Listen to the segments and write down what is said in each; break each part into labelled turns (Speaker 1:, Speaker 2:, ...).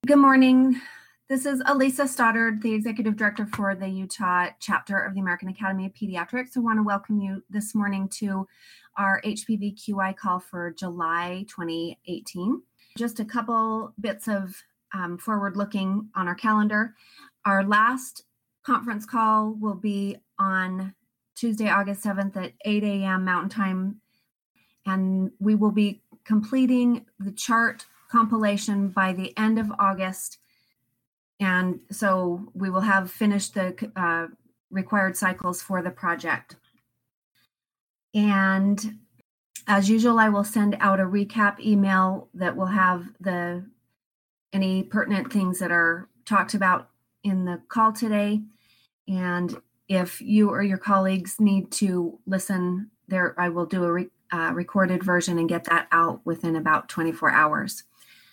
Speaker 1: Good morning. This is Elisa Stoddard, the Executive Director for the Utah chapter of the American Academy of Pediatrics. I want to welcome you this morning to our HPV QI call for July 2018. Just a couple bits of forward looking on our calendar. Our last conference call will be on Tuesday, August 7th at 8 a.m. Mountain Time, and we will be completing the chart compilation by the end of August. And so we will have finished the required cycles for the project. And as usual, I will send out a recap email that will have any pertinent things that are talked about in the call today. And if you or your colleagues need to listen there, I will do a recorded version and get that out within about 24 hours.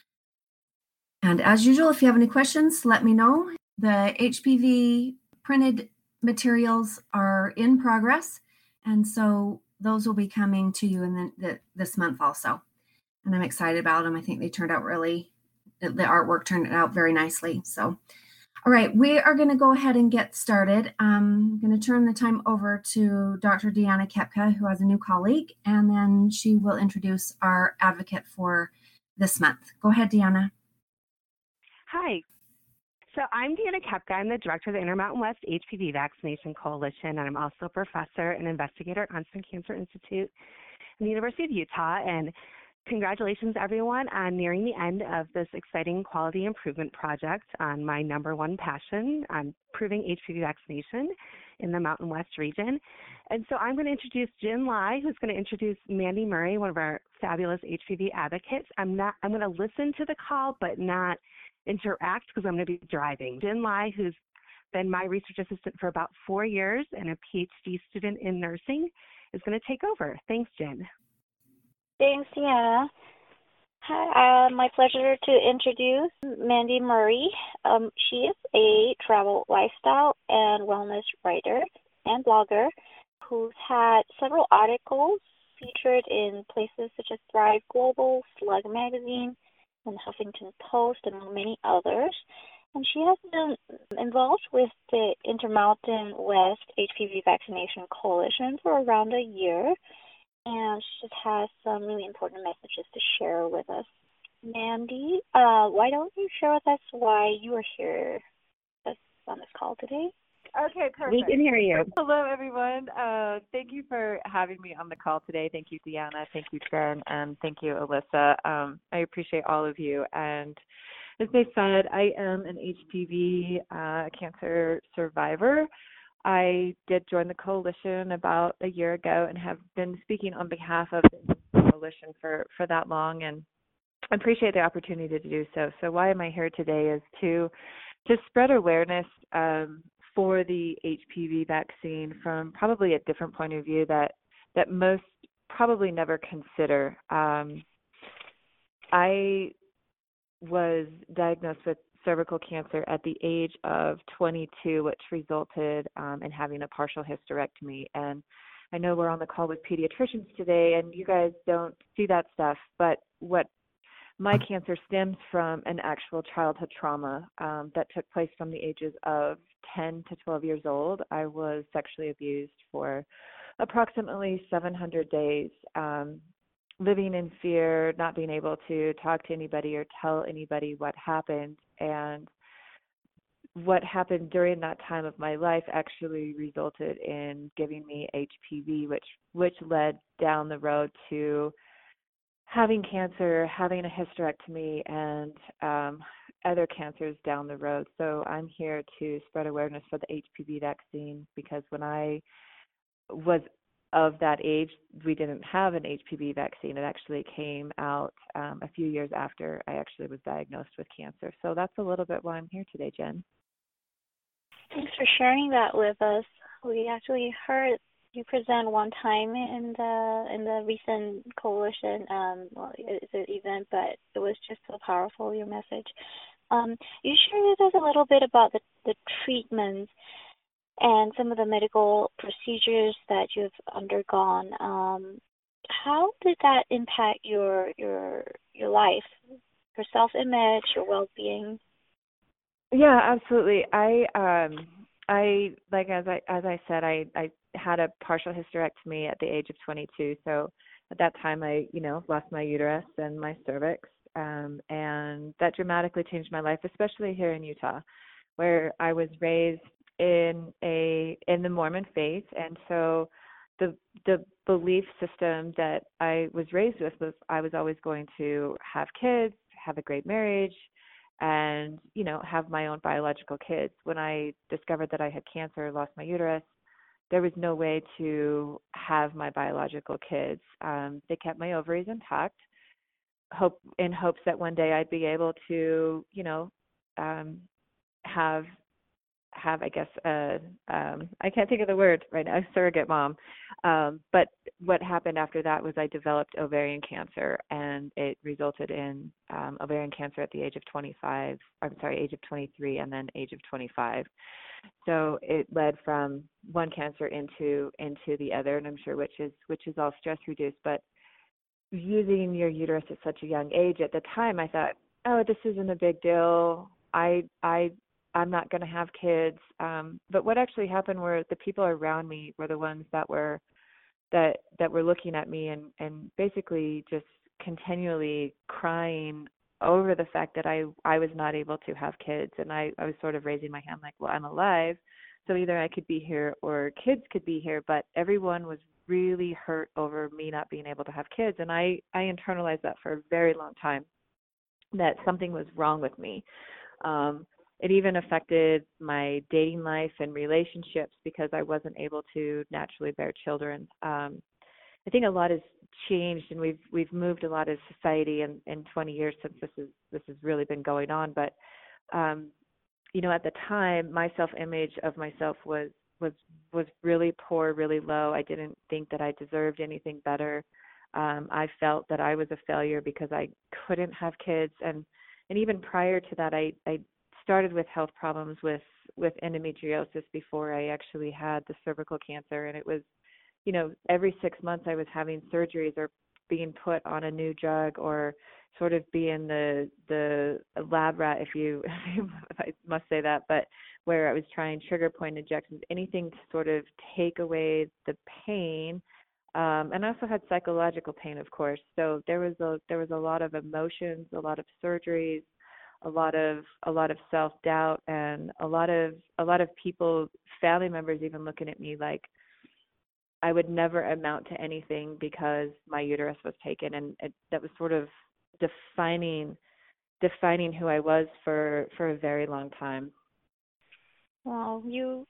Speaker 1: And as usual, if you have any questions, let me know. The HPV printed materials are in progress, and so those will be coming to you in this month also. And I'm excited about them. I think they turned out the artwork turned out very nicely. So, all right, we are going to go ahead and get started. I'm going to turn the time over to Dr. Deanna Kepka, who has a new colleague, and then she will introduce our advocate for this month. Go ahead, Deanna.
Speaker 2: Hi. So I'm Deanna Kepka. I'm the director of the Intermountain West HPV Vaccination Coalition, and I'm also a professor and investigator at Huntsman Cancer Institute in the University of Utah. And congratulations, everyone, on nearing the end of this exciting quality improvement project on my number one passion, on improving HPV vaccination in the Mountain West region. And so I'm going to introduce Jen Lai, who's going to introduce Mandy Murray, one of our fabulous HPV advocates. I'm going to listen to the call, but not interact because I'm going to be driving. Jen Lai, who's been my research assistant for about 4 years and a PhD student in nursing, is going to take over. Thanks, Jen.
Speaker 3: Thanks, Deanna. Hi, my pleasure to introduce Mandy Murray. She is a travel, lifestyle, and wellness writer and blogger who's had several articles featured in places such as Thrive Global, Slug Magazine, and Huffington Post, among many others. And she has been involved with the Intermountain West HPV Vaccination Coalition for around a year, and she just has some really important messages to share with us. Mandy, why don't you share with us why you are here on this call today?
Speaker 4: Okay, perfect.
Speaker 2: We can hear you.
Speaker 4: Hello, everyone. Thank you for having me on the call today. Thank you, Deanna. Thank you, Jen. And thank you, Alyssa. I appreciate all of you. And as they said, I am an HPV cancer survivor. I did join the coalition about a year ago and have been speaking on behalf of the coalition for that long, and I appreciate the opportunity to do so. So why am I here today is to spread awareness for the HPV vaccine from probably a different point of view that most probably never consider. I was diagnosed with cervical cancer at the age of 22, which resulted in having a partial hysterectomy. And I know we're on the call with pediatricians today, and you guys don't see that stuff, but what my cancer stems from an actual childhood trauma that took place from the ages of 10 to 12 years old. I was sexually abused for approximately 700 days, living in fear, not being able to talk to anybody or tell anybody what happened. And what happened during that time of my life actually resulted in giving me HPV, which led down the road to having cancer, having a hysterectomy, and other cancers down the road. So I'm here to spread awareness for the HPV vaccine because when I was of that age, we didn't have an HPV vaccine. It actually came out a few years after I actually was diagnosed with cancer. So that's a little bit why I'm here today, Jen.
Speaker 3: Thanks for sharing that with us. We actually heard you present one time in the recent coalition event, but it was just so powerful, your message. You shared with us a little bit about the treatments and some of the medical procedures that you've undergone. How did that impact your life, your self-image, your well-being?
Speaker 4: Yeah, absolutely. I like as I said, I had a partial hysterectomy at the age of 22. So at that time, I lost my uterus and my cervix, and that dramatically changed my life, especially here in Utah, where I was raised in the Mormon faith, and so the belief system that I was raised with was I was always going to have kids, have a great marriage, and have my own biological kids. When I discovered that I had cancer, lost my uterus, there was no way to have my biological kids. They kept my ovaries intact, in hopes that one day I'd be able to um, have I guess I can't think of the word right now, surrogate mom. But what happened after that was I developed ovarian cancer, and it resulted in ovarian cancer at the age of 25. I'm sorry, age of 23, and then age of 25. So it led from one cancer into the other, and I'm sure which is all stress reduced. But using your uterus at such a young age, at the time I thought, oh, this isn't a big deal. I'm not going to have kids. But what actually happened were the people around me were the ones that were looking at me and basically just continually crying over the fact that I was not able to have kids. And I was sort of raising my hand like, well, I'm alive, so either I could be here or kids could be here. But everyone was really hurt over me not being able to have kids. And I internalized that for a very long time, that something was wrong with me. It even affected my dating life and relationships because I wasn't able to naturally bear children. I think a lot has changed, and we've moved a lot as society in 20 years since this has really been going on. But at the time, my self-image of myself was really poor, really low. I didn't think that I deserved anything better. I felt that I was a failure because I couldn't have kids, and even prior to that, I started with health problems with endometriosis before I actually had the cervical cancer. And it was, every 6 months I was having surgeries or being put on a new drug, or sort of being the lab rat, if I must say that, but where I was trying trigger point injections, anything to sort of take away the pain. And I also had psychological pain, of course. So there was a lot of emotions, a lot of surgeries, a lot of self-doubt, and a lot of people, family members, even looking at me like I would never amount to anything because my uterus was taken. And that was sort of defining who I was for a very long time.
Speaker 3: Well,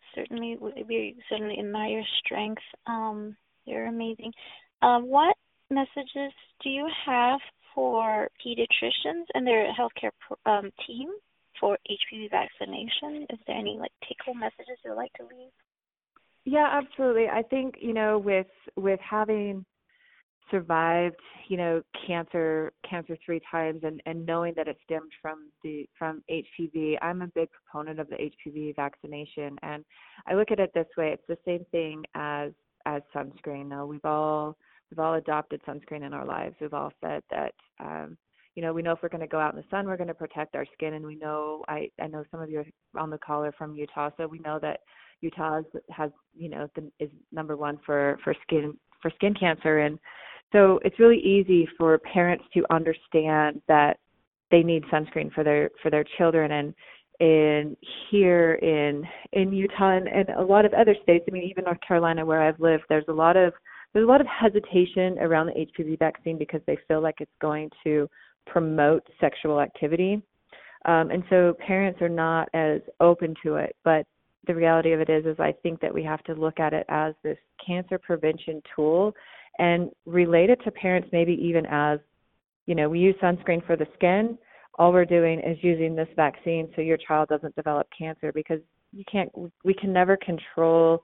Speaker 3: we certainly admire your strength. You're amazing. What messages do you have for pediatricians and their healthcare team for HPV vaccination? Is there any take-home messages you'd like to leave?
Speaker 4: Yeah, absolutely. I think with having survived cancer 3 times, and knowing that it stemmed from HPV, I'm a big proponent of the HPV vaccination. And I look at it this way: it's the same thing as sunscreen. Now, we've all adopted sunscreen in our lives. We've all said that we know if we're going to go out in the sun, we're going to protect our skin. And we know, I know some of you on the call are from Utah, so we know that Utah has is number one for skin cancer. And so it's really easy for parents to understand that they need sunscreen for their children. And here in Utah and a lot of other states, I mean, even North Carolina, where I've lived, there's a lot of hesitation around the HPV vaccine because they feel like it's going to promote sexual activity. And so parents are not as open to it. But the reality of it is I think that we have to look at it as this cancer prevention tool and relate it to parents, maybe even as, we use sunscreen for the skin. All we're doing is using this vaccine so your child doesn't develop cancer, because we can never control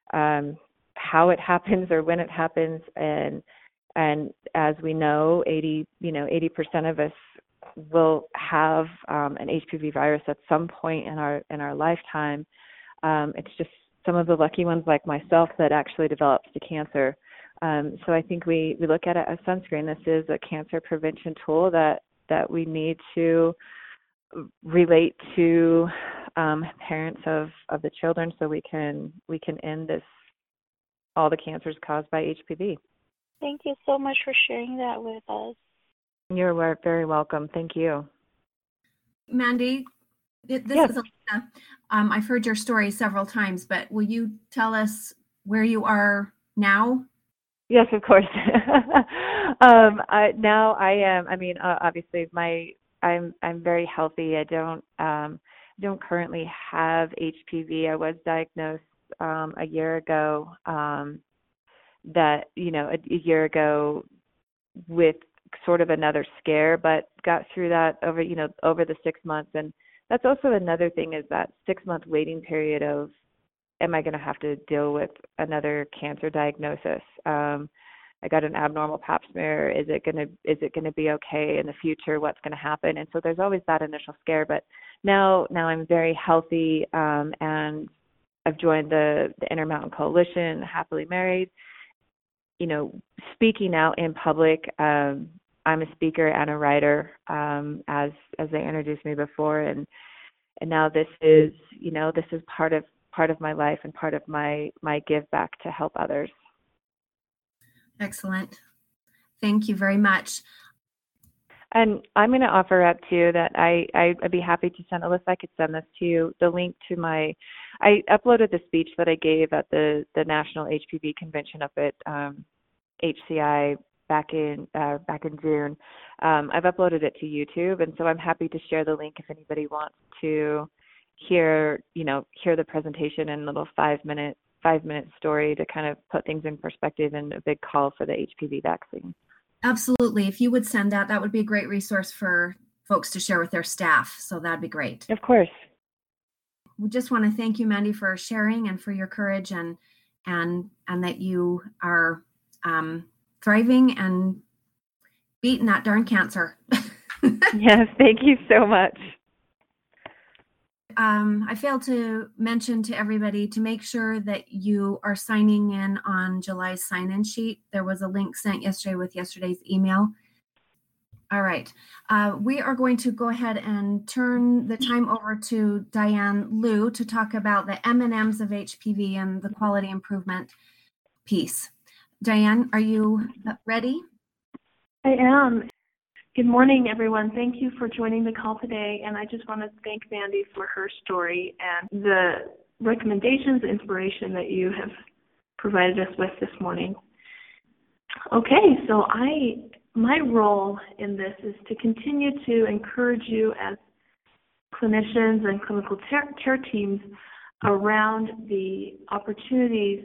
Speaker 4: how it happens or when it happens. And as we know, 80% of us will have an HPV virus at some point in our lifetime. It's just some of the lucky ones like myself that actually develops the cancer. So I think we look at it as sunscreen. This is a cancer prevention tool that we need to relate to parents of the children, so we can end all the cancers caused by HPV.
Speaker 3: Thank you so much for sharing that with us.
Speaker 4: You're very welcome. Thank you.
Speaker 1: Mandy, this
Speaker 4: Yes.
Speaker 1: is Alisa. I've heard your story several times, but will you tell us where you are now?
Speaker 4: Yes, of course. Now I am. I mean, obviously, I'm very healthy. I don't currently have HPV. I was diagnosed a year ago. A year ago with sort of another scare, but got through that over the 6 months. And that's also another thing, is that 6-month waiting period of, am I going to have to deal with another cancer diagnosis? I got an abnormal pap smear. Is it going to be okay in the future? What's going to happen? And so there's always that initial scare. But now I'm very healthy, and I've joined the Intermountain Coalition, happily married. Speaking out in public. I'm a speaker and a writer, as they introduced me before, and now this is part of my life and part of my give back to help others.
Speaker 1: Excellent. Thank you very much.
Speaker 4: And I'm going to offer up too that I'd be happy to send, Alyssa, I could send this to you, the link to I uploaded the speech that I gave at the National HPV Convention up at HCI back in June. I've uploaded it to YouTube, and so I'm happy to share the link if anybody wants to hear the presentation and a little 5-minute story to kind of put things in perspective, and a big call for the HPV vaccine.
Speaker 1: Absolutely. If you would send that would be a great resource for folks to share with their staff. So that'd be great.
Speaker 4: Of course.
Speaker 1: We just want to thank you, Mandy, for sharing and for your courage, and that you are thriving and beating that darn cancer.
Speaker 4: Yes, thank you so much.
Speaker 1: I failed to mention to everybody to make sure that you are signing in on July's sign-in sheet. There was a link sent yesterday with yesterday's email. All right. We are going to go ahead and turn the time over to Diane Liu to talk about the M&Ms of HPV and the quality improvement piece. Diane, are you ready?
Speaker 5: I am. Good morning, everyone. Thank you for joining the call today. And I just want to thank Mandy for her story and the recommendations, inspiration that you have provided us with this morning. Okay, so my role in this is to continue to encourage you as clinicians and clinical care teams around the opportunities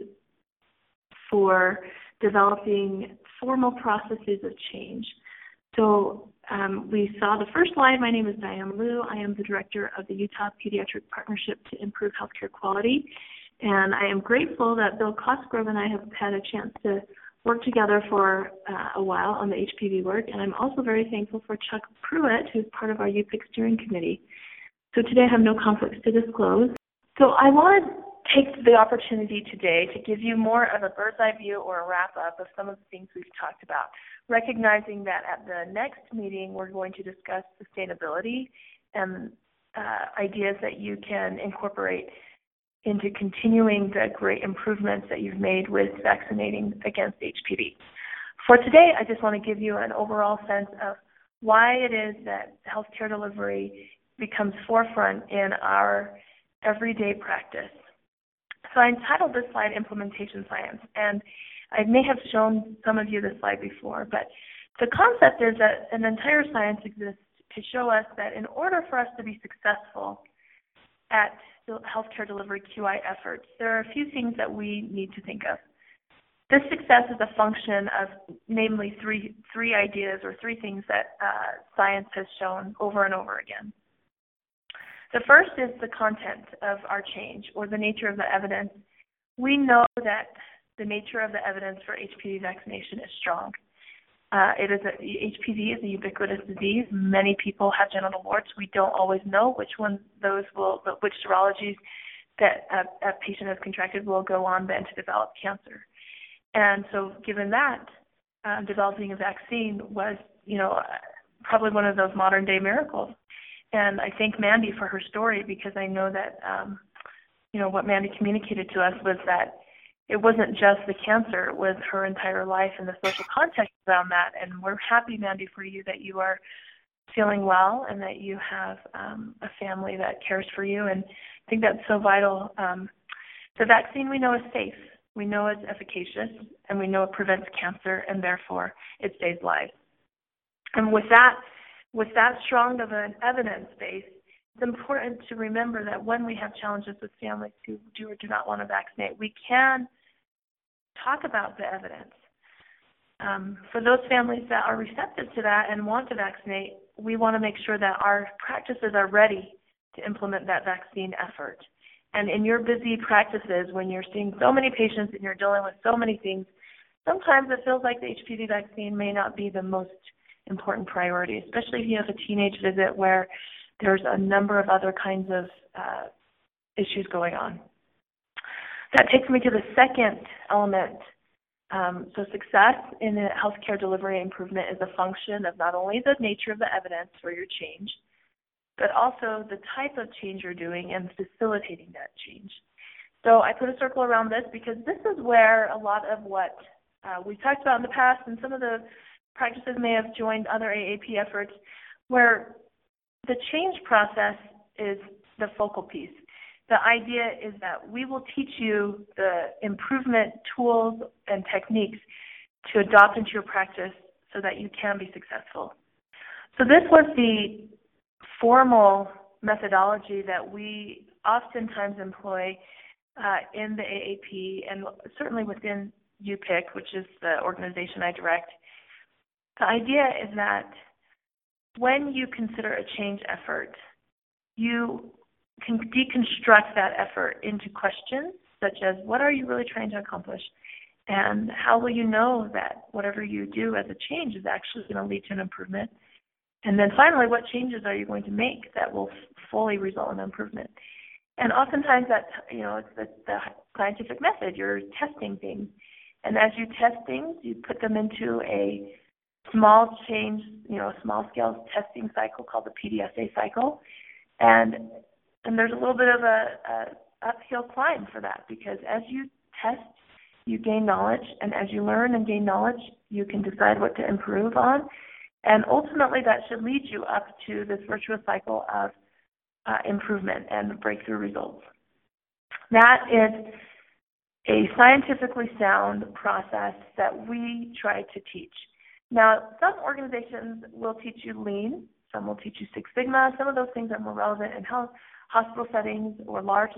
Speaker 5: for developing formal processes of change. So we saw the first slide. My name is Diane Liu. I am the director of the Utah Pediatric Partnership to Improve Healthcare Quality. And I am grateful that Bill Cosgrove and I have had a chance to work together for a while on the HPV work. And I'm also very thankful for Chuck Pruitt, who's part of our UPIC steering committee. So today I have no conflicts to disclose. So I want to take the opportunity today to give you more of a bird's eye view or a wrap up of some of the things we've talked about, recognizing that at the next meeting we're going to discuss sustainability and ideas that you can incorporate into continuing the great improvements that you've made with vaccinating against HPV. For today, I just want to give you an overall sense of why it is that healthcare delivery becomes forefront in our everyday practice. So I entitled this slide Implementation Science, and I may have shown some of you this slide before, but the concept is that an entire science exists to show us that in order for us to be successful at the healthcare delivery QI efforts, there are a few things that we need to think of. This success is a function of namely three ideas or three things that science has shown over and over again. The first is the content of our change or the nature of the evidence. We know that the nature of the evidence for HPV vaccination is strong. HPV is a ubiquitous disease. Many people have genital warts. We don't always know which serologies that a patient has contracted will go on then to develop cancer. And so given that, developing a vaccine was, probably one of those modern day miracles. And I thank Mandy for her story, because I know that, what Mandy communicated to us was that it wasn't just the cancer, it was her entire life and the social context around that. And we're happy, Mandy, for you that you are feeling well and that you have a family that cares for you. And I think that's so vital. The vaccine we know is safe. We know it's efficacious, and we know it prevents cancer, and therefore it saves lives. And with that strong of an evidence base, it's important to remember that when we have challenges with families who do or do not want to vaccinate, we can talk about the evidence. For those families that are receptive to that and want to vaccinate, we want to make sure that our practices are ready to implement that vaccine effort. And in your busy practices, when you're seeing so many patients and you're dealing with so many things, sometimes it feels like the HPV vaccine may not be the most important priority, especially if you have a teenage visit where there's a number of other kinds of issues going on. That takes me to the second element. So success in the healthcare delivery improvement is a function of not only the nature of the evidence for your change, but also the type of change you're doing and facilitating that change. So I put a circle around this because this is where a lot of what we've talked about in the past, and some of the practices may have joined other AAP efforts, where the change process is the focal piece. The idea is that we will teach you the improvement tools and techniques to adopt into your practice so that you can be successful. So this was the formal methodology that we oftentimes employ in the AAP, and certainly within UPIC, which is the organization I direct. The idea is that when you consider a change effort, you can deconstruct that effort into questions such as, what are you really trying to accomplish? And how will you know that whatever you do as a change is actually going to lead to an improvement? And then finally, what changes are you going to make that will fully result in improvement? And oftentimes that's, it's the scientific method. You're testing things. And as you test things, you put them into a small change, small scale testing cycle called the PDSA cycle. And there's a little bit of a uphill climb for that, because as you test, you gain knowledge, and as you learn and gain knowledge, you can decide what to improve on. And ultimately, that should lead you up to this virtuous cycle of improvement and breakthrough results. That is a scientifically sound process that we try to teach. Now, some organizations will teach you Lean, some will teach you Six Sigma. Some of those things are more relevant in hospital settings or large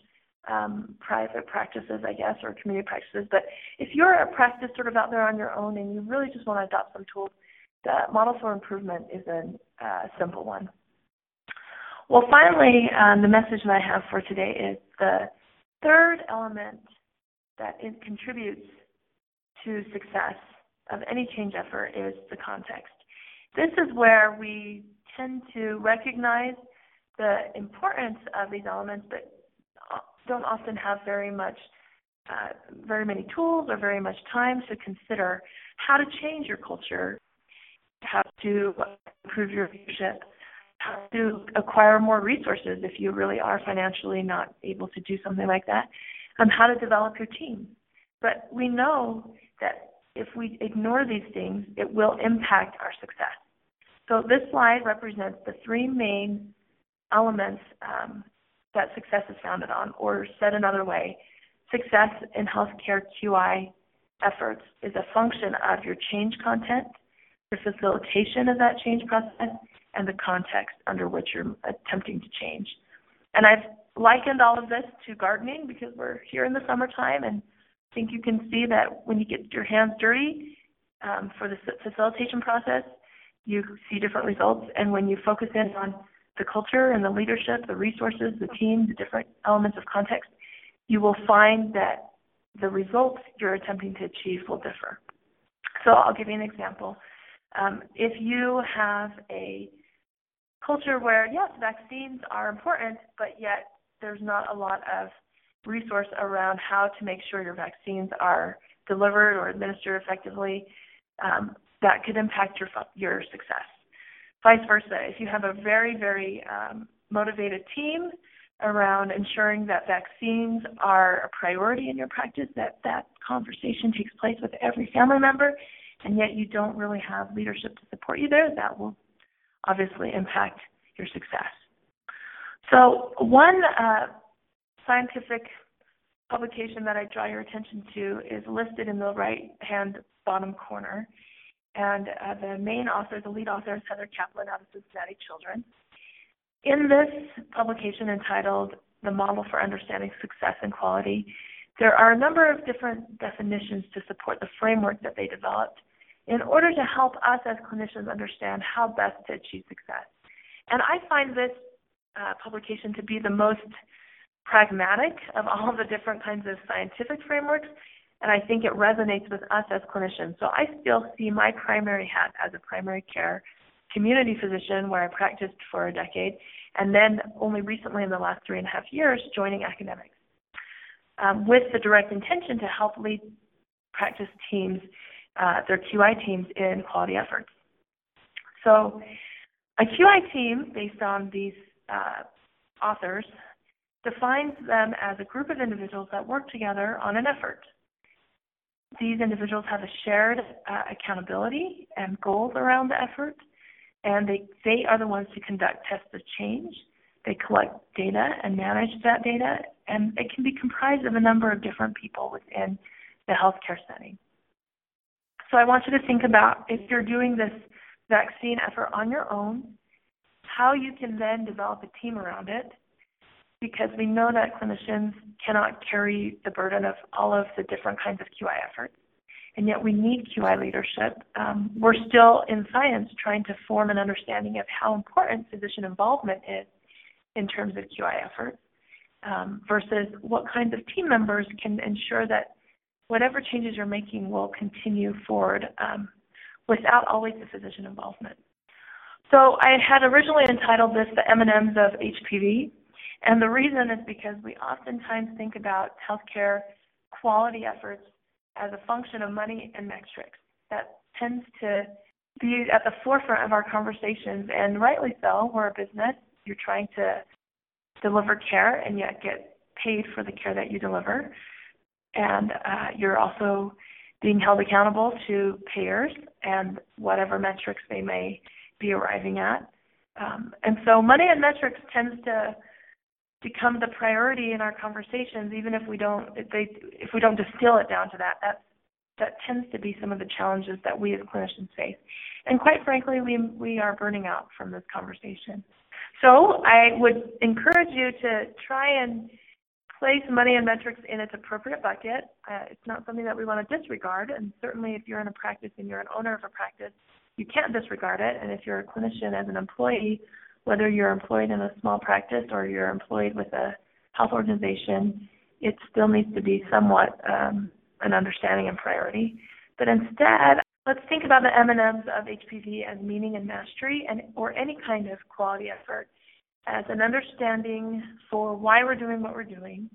Speaker 5: private practices, I guess, or community practices. But if you're a practice sort of out there on your own and you really just want to adopt some tools, the model for improvement is a simple one. Well, finally, the message that I have for today is the third element that contributes to success of any change effort is the context. This is where we tend to recognize the importance of these elements, but don't often have very many tools or very much time to consider how to change your culture, how to improve your leadership, how to acquire more resources if you really are financially not able to do something like that, how to develop your team. But we know that if we ignore these things, it will impact our success. So this slide represents the three main elements that success is founded on, or said another way, success in healthcare QI efforts is a function of your change content, the facilitation of that change process, and the context under which you're attempting to change. And I've likened all of this to gardening because we're here in the summertime, and I think you can see that when you get your hands dirty for the facilitation process, you see different results. And when you focus in on the culture and the leadership, the resources, the team, the different elements of context, you will find that the results you're attempting to achieve will differ. So I'll give you an example. If you have a culture where, yes, vaccines are important, but yet there's not a lot of resource around how to make sure your vaccines are delivered or administered effectively, that could impact your success. vice versa. If you have a very, very motivated team around ensuring that vaccines are a priority in your practice, that conversation takes place with every family member, and yet you don't really have leadership to support you there, that will obviously impact your success. So one scientific publication that I draw your attention to is listed in the right-hand bottom corner. And the main author, the lead author, is Heather Kaplan out of Cincinnati Children's. In this publication entitled The Model for Understanding Success and Quality, there are a number of different definitions to support the framework that they developed in order to help us as clinicians understand how best to achieve success. And I find this publication to be the most pragmatic of all of the different kinds of scientific frameworks, and I think it resonates with us as clinicians. So I still see my primary hat as a primary care community physician, where I practiced for a decade, and then only recently in the last 3.5 years joining academics, with the direct intention to help lead practice teams, their QI teams, in quality efforts. So a QI team, based on these authors, defines them as a group of individuals that work together on an effort. These individuals have a shared accountability and goals around the effort, and they are the ones to conduct tests of change. They collect data and manage that data, and it can be comprised of a number of different people within the healthcare setting. So I want you to think about, if you're doing this vaccine effort on your own, how you can then develop a team around it, because we know that clinicians cannot carry the burden of all of the different kinds of QI efforts, and yet we need QI leadership. We're still in science trying to form an understanding of how important physician involvement is in terms of QI efforts, versus what kinds of team members can ensure that whatever changes you're making will continue forward without always the physician involvement. So I had originally entitled this The M&Ms of HPV, and the reason is because we oftentimes think about healthcare quality efforts as a function of money and metrics. That tends to be at the forefront of our conversations, and rightly so. We're a business. You're trying to deliver care and yet get paid for the care that you deliver. And you're also being held accountable to payers and whatever metrics they may be arriving at. And so money and metrics tends to become the priority in our conversations, even if we don't distill it down to that. That tends to be some of the challenges that we as clinicians face. And quite frankly, we are burning out from this conversation. So I would encourage you to try and place money and metrics in its appropriate bucket. It's not something that we want to disregard, and certainly if you're in a practice and you're an owner of a practice, you can't disregard it. And if you're a clinician as an employee, whether you're employed in a small practice or you're employed with a health organization, it still needs to be somewhat an understanding and priority. But instead, let's think about the M&Ms of HPV as meaning and mastery, or any kind of quality effort, as an understanding for why we're doing what we're doing.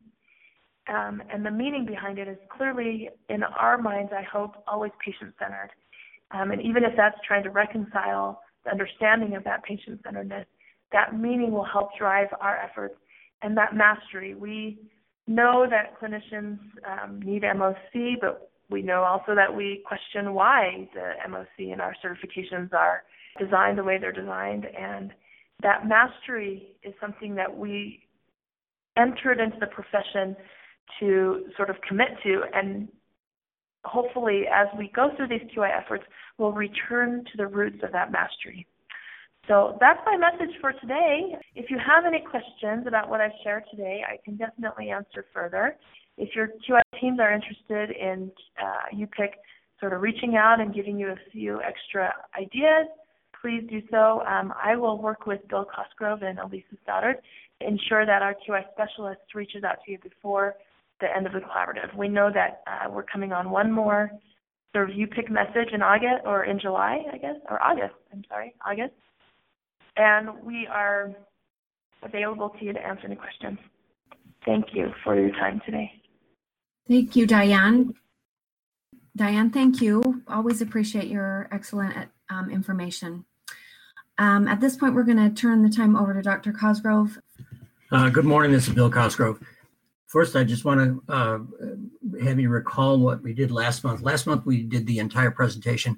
Speaker 5: And the meaning behind it is clearly, in our minds, I hope, always patient-centered. And even if that's trying to reconcile the understanding of that patient-centeredness, that meaning will help drive our efforts. And that mastery, we know that clinicians need MOC, but we know also that we question why the MOC and our certifications are designed the way they're designed. And that mastery is something that we entered into the profession to sort of commit to, and hopefully as we go through these QI efforts, we'll return to the roots of that mastery. So that's my message for today. If you have any questions about what I've shared today, I can definitely answer further. If your QI teams are interested in UPIC sort of reaching out and giving you a few extra ideas, please do so. I will work with Bill Cosgrove and Elisa Stoddard to ensure that our QI specialist reaches out to you before the end of the collaborative. We know that we're coming on one more sort of UPIC message in August, or in July, I guess, or August. August. And we are available to you to answer any questions. Thank you for your time today.
Speaker 1: Thank you, Diane. Diane, thank you. Always appreciate your excellent information. At this point, we're going to turn the time over to Dr. Cosgrove.
Speaker 6: Good morning, this is Bill Cosgrove. First, I just want to have you recall what we did last month. Last month, we did the entire presentation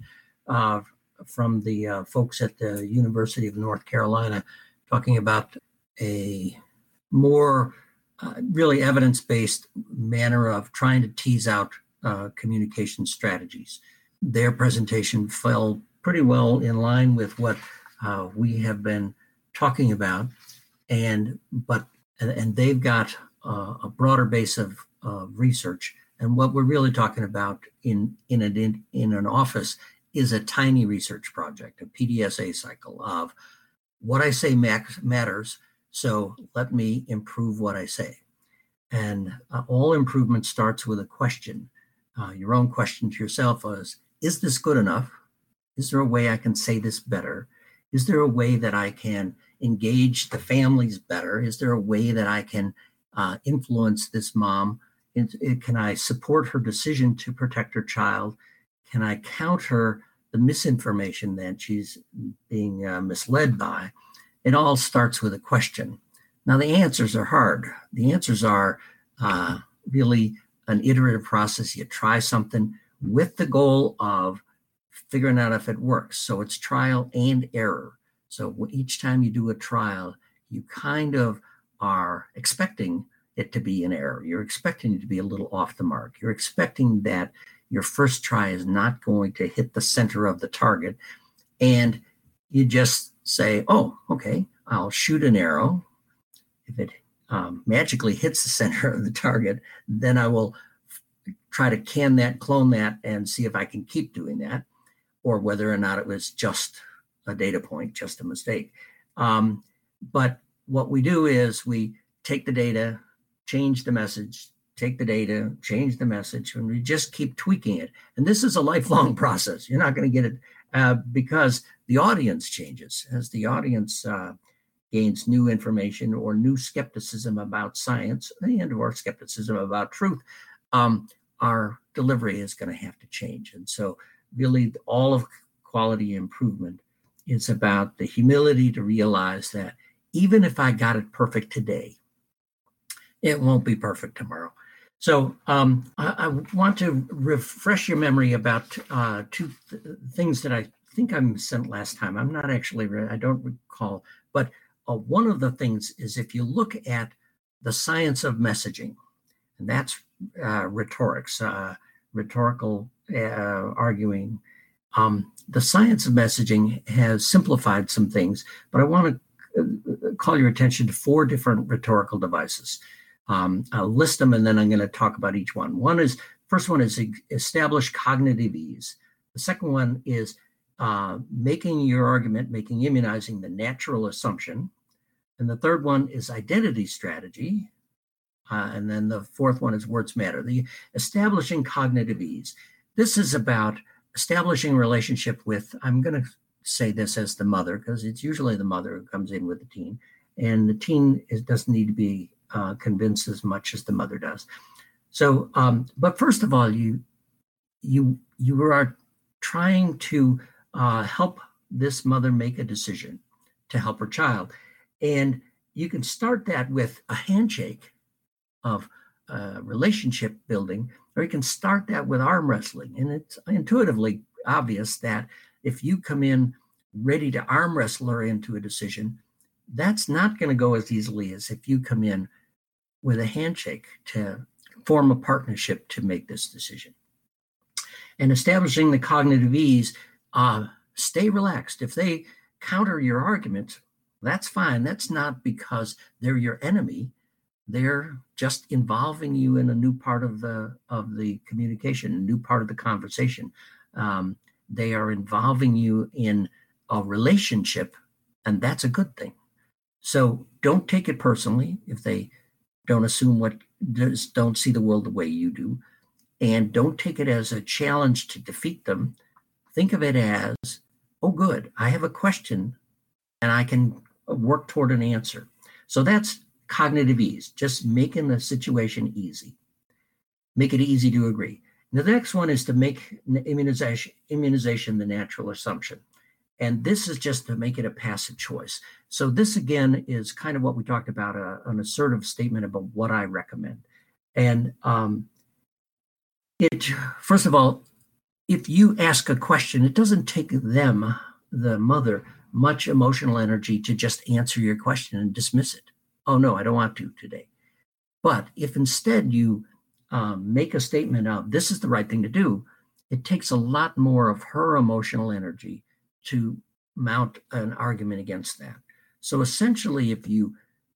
Speaker 6: from the folks at the University of North Carolina, talking about a more really evidence-based manner of trying to tease out communication strategies. Their presentation fell pretty well in line with what we have been talking about, and they've got a broader base of research. And what we're really talking about in an office is a tiny research project, a PDSA cycle of what I say matters, so let me improve what I say. And all improvement starts with a question. Your own question to yourself is this good enough? Is there a way I can say this better? Is there a way that I can engage the families better? Is there a way that I can influence this mom? Can I support her decision to protect her child? Can I counter the misinformation that she's being misled by? It all starts with a question. Now, the answers are hard. The answers are really an iterative process. You try something with the goal of figuring out if it works. So it's trial and error. So each time you do a trial, you kind of are expecting it to be an error. You're expecting it to be a little off the mark. You're expecting that your first try is not going to hit the center of the target. And you just say, oh, okay, I'll shoot an arrow. If it magically hits the center of the target, then I will try to clone that, and see if I can keep doing that, or whether or not it was just a data point, just a mistake. But what we do is we take the data, change the message, take the data, change the message, and we just keep tweaking it. And this is a lifelong process. You're not going to get it because the audience changes. As the audience gains new information or new skepticism about science and or skepticism about truth, our delivery is going to have to change. And so really all of quality improvement is about the humility to realize that even if I got it perfect today, it won't be perfect tomorrow. So I want to refresh your memory about two things that I think I sent last time. I'm not actually, I don't recall, but one of the things is if you look at the science of messaging, and that's rhetorics, rhetorical arguing. The science of messaging has simplified some things, but I want to call your attention to 4 different rhetorical devices. I'll list them, and then I'm going to talk about each one. First one is establish cognitive ease. The second one is making your argument, making immunizing the natural assumption. And the third one is identity strategy. And then the fourth one is words matter. The establishing cognitive ease. This is about establishing a relationship with, I'm going to say this as the mother, because it's usually the mother who comes in with the teen. And the teen doesn't need to be convinced as much as the mother does. So, but first of all, you are trying to help this mother make a decision to help her child. And you can start that with a handshake of relationship building, or you can start that with arm wrestling. And it's intuitively obvious that if you come in ready to arm wrestle her into a decision, that's not going to go as easily as if you come in with a handshake to form a partnership to make this decision. And establishing the cognitive ease, stay relaxed. If they counter your argument, that's fine. That's not because they're your enemy. They're just involving you in a new part of the communication, a new part of the conversation. They are involving you in a relationship, and that's a good thing. So don't take it personally if they don't don't see the world the way you do, and don't take it as a challenge to defeat them. Think of it as, oh, good, I have a question, and I can work toward an answer. So that's cognitive ease, just making the situation easy. Make it easy to agree. Now, the next one is to make immunization the natural assumption. And this is just to make it a passive choice. So this, again, is kind of what we talked about, an assertive statement about what I recommend. And first of all, if you ask a question, it doesn't take them, the mother, much emotional energy to just answer your question and dismiss it. Oh, no, I don't want to today. But if instead you make a statement of, this is the right thing to do, it takes a lot more of her emotional energy to mount an argument against that. So essentially, if you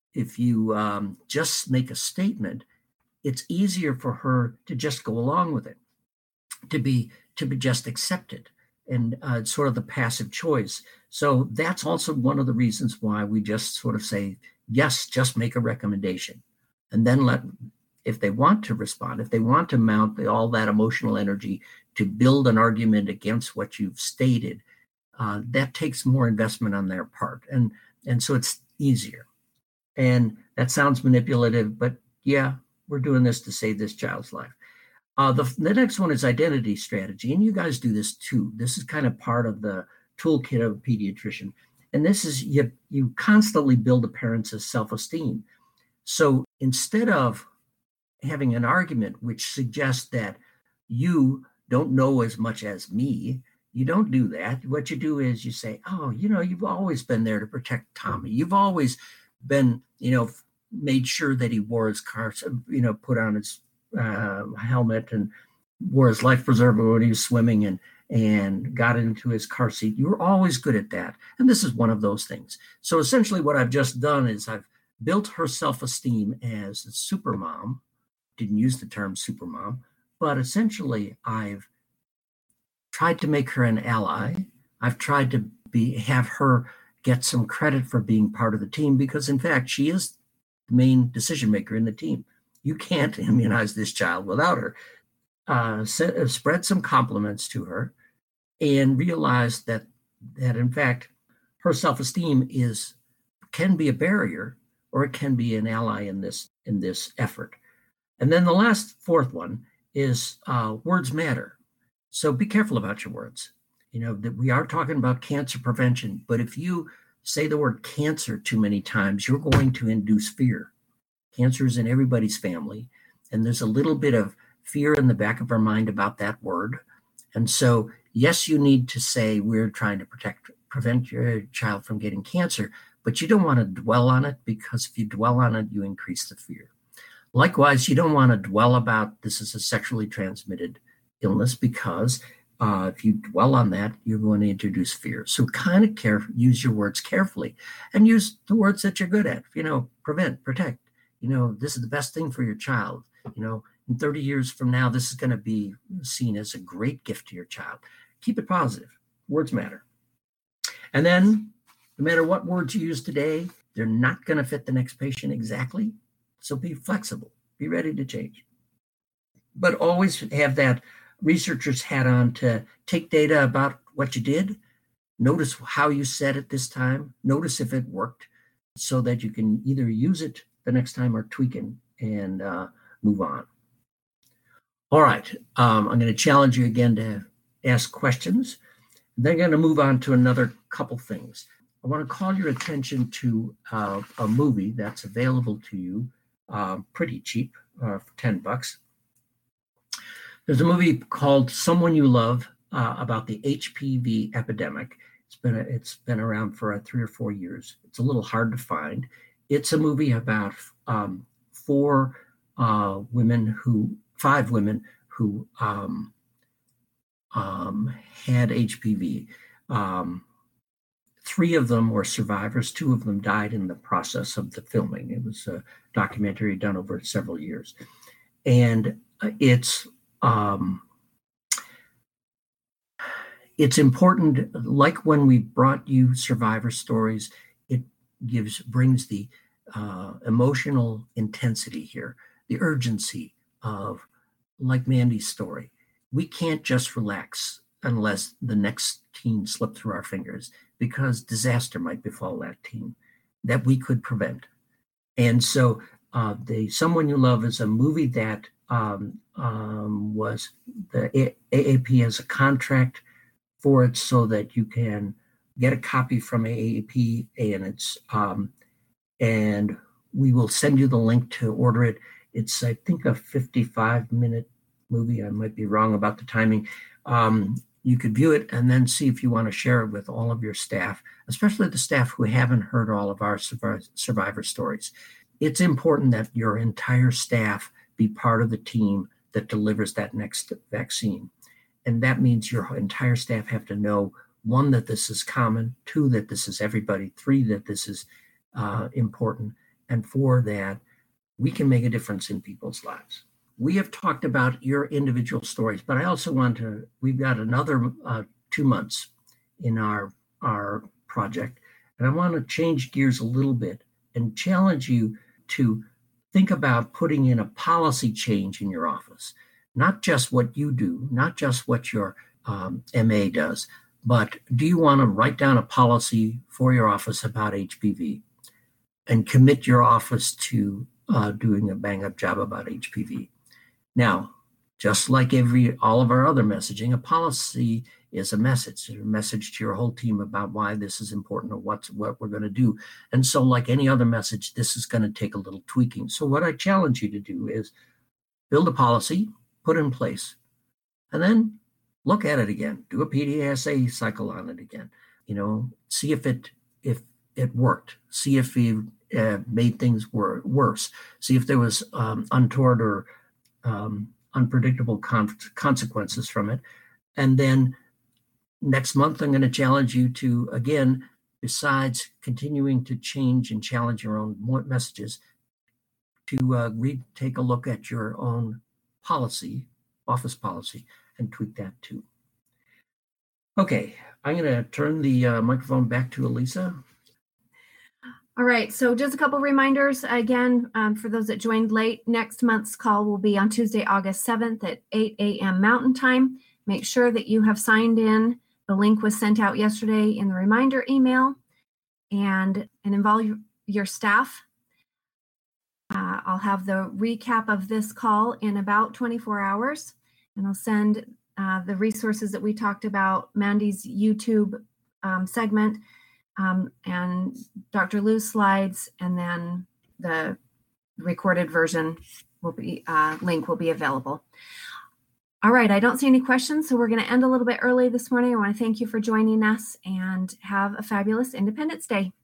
Speaker 6: just make a statement, it's easier for her to just go along with it, to be just accepted, and it's sort of the passive choice. So that's also one of the reasons why we just sort of say, yes, just make a recommendation, and then if they want to respond, if they want to mount all that emotional energy to build an argument against what you've stated, that takes more investment on their part. And so it's easier. And that sounds manipulative, but yeah, we're doing this to save this child's life. The next one is identity strategy. And you guys do this too. This is kind of part of the toolkit of a pediatrician. And this is, you constantly build a parent's self-esteem. So instead of having an argument which suggests that you don't know as much as me, you don't do that. What you do is you say, oh, you've always been there to protect Tommy. You've always been, made sure that he wore his car, put on his helmet and wore his life preserver when he was swimming and got into his car seat. You were always good at that. And this is one of those things. So essentially what I've just done is I've built her self-esteem as a super mom. Didn't use the term super mom, but essentially I've tried to make her an ally. I've tried to have her get some credit for being part of the team, because in fact, she is the main decision maker in the team. You can't immunize this child without her. Spread some compliments to her and realize that in fact, her self-esteem can be a barrier, or it can be an ally in this effort. And then the fourth one is words matter. So be careful about your words. That we are talking about cancer prevention, but if you say the word cancer too many times, you're going to induce fear. Cancer is in everybody's family, and there's a little bit of fear in the back of our mind about that word. And so, yes, you need to say we're trying to prevent your child from getting cancer, but you don't want to dwell on it, because if you dwell on it, you increase the fear. Likewise, you don't want to dwell about this is a sexually transmitted illness, because if you dwell on that, you're going to introduce fear. So kind of use your words carefully, and use the words that you're good at. Prevent, protect. This is the best thing for your child. In 30 years from now, this is going to be seen as a great gift to your child. Keep it positive. Words matter. And then, no matter what words you use today, they're not going to fit the next patient exactly. So be flexible. Be ready to change. But always have that researcher's hat on to take data about what you did. Notice how you said it this time. Notice if it worked, so that you can either use it the next time or tweak it and move on. All right. I'm going to challenge you again to ask questions. Then I'm going to move on to another couple things. I want to call your attention to a movie that's available to you pretty cheap, for $10. There's a movie called Someone You Love about the HPV epidemic. It's been around for 3 or 4 years. It's a little hard to find. It's a movie about 5 women who had HPV. 3 of them were survivors. 2 of them died in the process of the filming. It was a documentary done over several years. And it's important, like when we brought you survivor stories, it brings the emotional intensity here, the urgency of, like Mandy's story. We can't just relax unless the next teen slipped through our fingers, because disaster might befall that teen that we could prevent. And so Someone You Love is a movie that was the AAP has a contract for it, so that you can get a copy from AAP, and we will send you the link to order it. It's, I think, a 55-minute movie. I might be wrong about the timing. You could view it and then see if you want to share it with all of your staff, especially the staff who haven't heard all of our survivor stories. It's important that your entire staff be part of the team that delivers that next vaccine. And that means your entire staff have to know, 1, that this is common, 2, that this is everybody, 3, that this is important, and 4, that we can make a difference in people's lives. We have talked about your individual stories, but I also we've got another 2 months in our project, and I want to change gears a little bit and challenge you to think about putting in a policy change in your office, not just what you do, not just what your MA does, but do you want to write down a policy for your office about HPV and commit your office to doing a bang-up job about HPV? Now, just like all of our other messaging, a policy is a message to your whole team about why this is important or what we're going to do. And so, like any other message, this is going to take a little tweaking. So what I challenge you to do is build a policy, put it in place, and then look at it again. Do a PDSA cycle on it again. See if it worked. See if you made things worse. See if there was untoward or unpredictable consequences from it. And then next month, I'm going to challenge you to, again, besides continuing to change and challenge your own messages, to take a look at your own policy, office policy, and tweak that too. Okay, I'm going to turn the microphone back to Elisa.
Speaker 1: All right, so just a couple reminders again, for those that joined late. Next month's call will be on Tuesday, August 7th at 8 a.m. Mountain Time. Make sure that you have signed in. The link was sent out yesterday in the reminder email, and involve your staff. I'll have the recap of this call in about 24 hours, and I'll send the resources that we talked about, Mandy's YouTube segment, and Dr. Lou's slides, and then the recorded version will be link will be available. All right, I don't see any questions, so we're going to end a little bit early this morning. I want to thank you for joining us, and have a fabulous Independence Day.